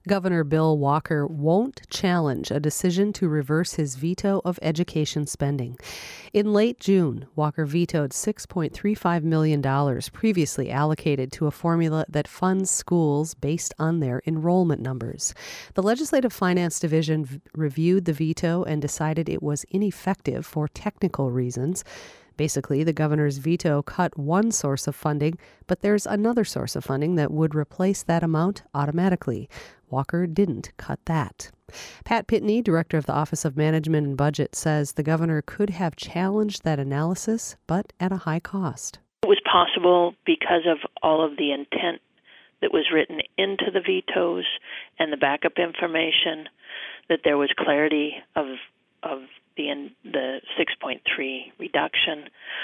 Governor Bill Walker won't challenge a decision to reverse his veto of education spending. In late June, Walker vetoed $6.35 million previously allocated to a formula that funds schools based on their enrollment numbers. The Legislative Finance Division reviewed the veto and decided it was ineffective for technical reasons. Basically, the governor's veto cut one source of funding, but there's another source of funding that would replace that amount automatically. Walker didn't cut that. Pat Pitney, director of the Office of Management and Budget, says the governor could have challenged that analysis, but at a high cost. It was possible because of all of the intent that was written into the vetoes and the backup information that there was clarity of the 6.3 reduction.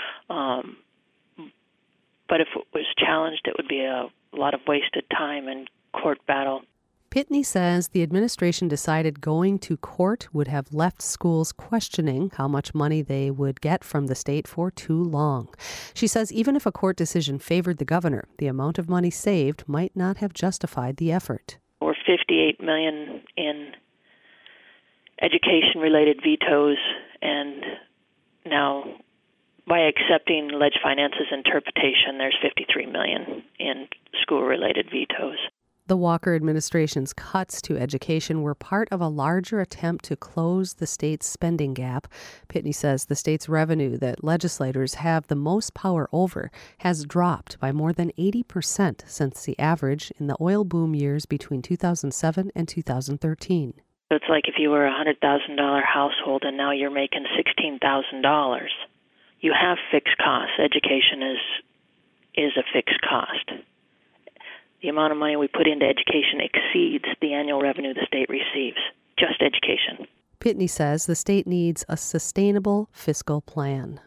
But if it was challenged, it would be a lot of wasted time and court battle. Pitney says the administration decided going to court would have left schools questioning how much money they would get from the state for too long. She says even if a court decision favored the governor, the amount of money saved might not have justified the effort. We're $58 million in education-related vetoes, and now by accepting Leg Finance's interpretation, there's $53 million in school-related vetoes. The Walker administration's cuts to education were part of a larger attempt to close the state's spending gap. Pitney says the state's revenue that legislators have the most power over has dropped by more than 80% since the average in the oil boom years between 2007 and 2013. So it's like if you were a $100,000 household and now you're making $16,000. You have fixed costs. Education is a fixed cost. The amount of money we put into education exceeds the annual revenue the state receives, just education. Pitney says the state needs a sustainable fiscal plan.